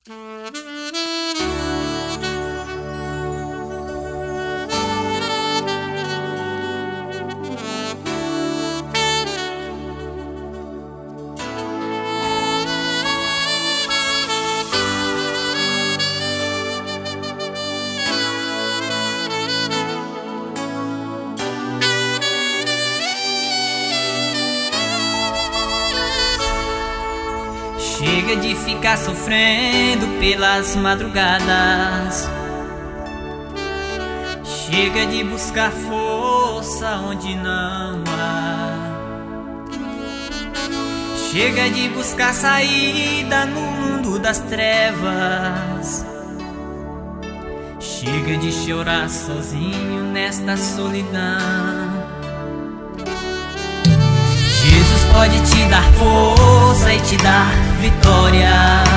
Chega de ficar sofrendo pelas madrugadas. Chega de buscar força onde não há. Chega de buscar saída no mundo das trevas. Chega de chorar sozinho nesta solidão. Jesus pode te dar força e te dar vitória.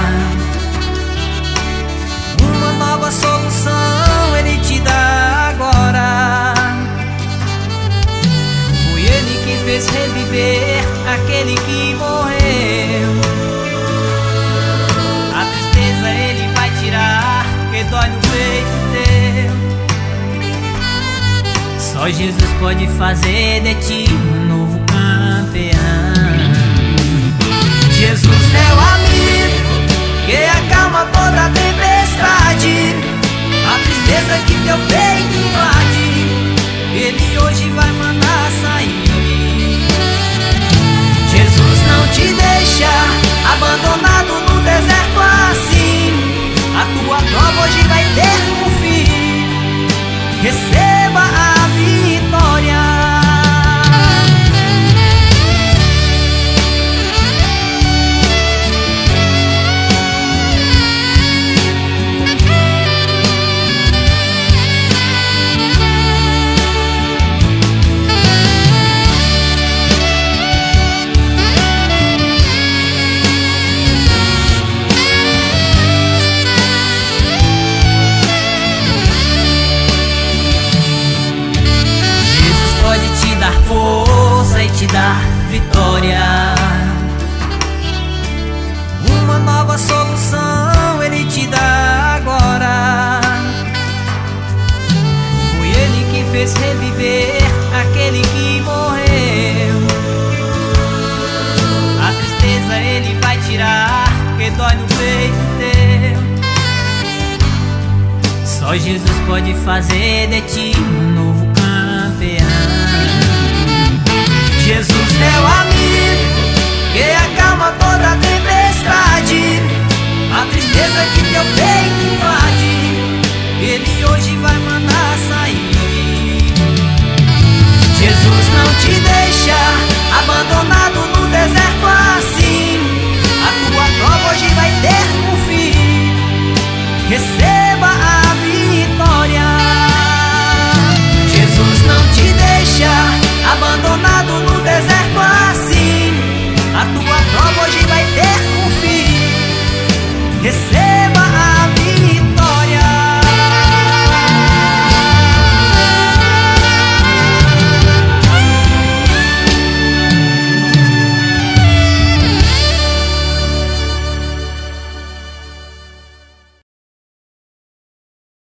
Uma nova solução Ele te dá agora. Foi Ele que fez reviver aquele que morreu. A tristeza Ele vai tirar, que dói no peito teu. Só Jesus pode fazer de ti um novo campeão. Jesus é o amigo que acalma toda a tempestade. A tristeza que teu peito invade, Ele hoje vai mandar sair. Jesus não te deixa abandonado no deserto assim. A tua prova hoje vai ter um fim. Receba a vitória. Força e te dar vitória. Uma nova solução Ele te dá agora. Foi Ele que fez reviver aquele que morreu. A tristeza Ele vai tirar, que dói no peito teu. Só Jesus pode fazer de ti um novo